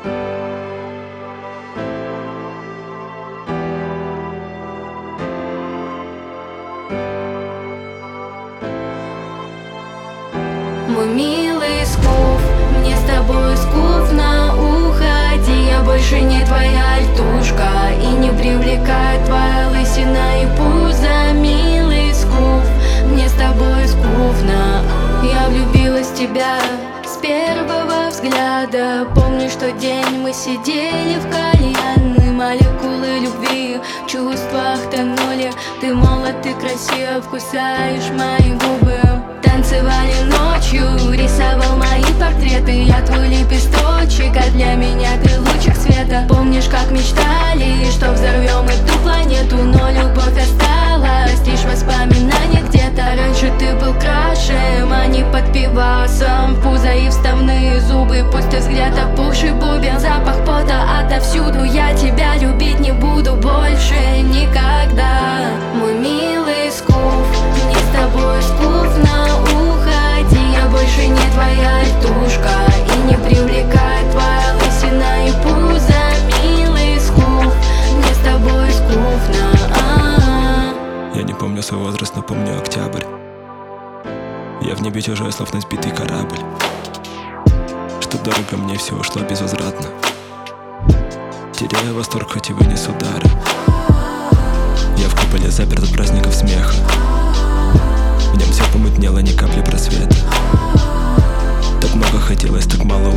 Мой милый скуф, мне с тобой скучно, уходи. Я больше не твоя альтушка, и не привлекает твоя лысина и пузо. Милый скуф, мне с тобой скучно. Я влюбилась в тебя с первого взгляда. Помню, что день мы сидели в кальянной, молекулы любви в чувствах тонули. Ты молод, ты красив, кусаешь мои губы. Танцевали ночью, рисовал мои портреты. Я твой лепесточек, а для меня ты лучик света. Помнишь, как мечтали, что взорвем эту планету, но любовь осталась, лишь воспоминания где-то. Раньше ты был краше, а не под пивасом. Пузо и вставные зубы, пустой взгляд, опухший бубен. Запах пота отовсюду, я тебя любить не буду больше никогда. Мой милый скуф, мне с тобой скучно, уходи. Я больше не твоя альтушка, и не привлекает твоя лысина и пузо. Милый скуф, мне с тобой скучно. Я не помню свой возраст, но помню октябрь. Я в небе чужой, словно сбитый корабль. Что дорого мне, все ушло безвозвратно. Теряю восторг, хоть и вынес удары. Я в куполе заперт от праздников смеха. В нем все помутнело, ни капли просвета. Так много хотелось, так мало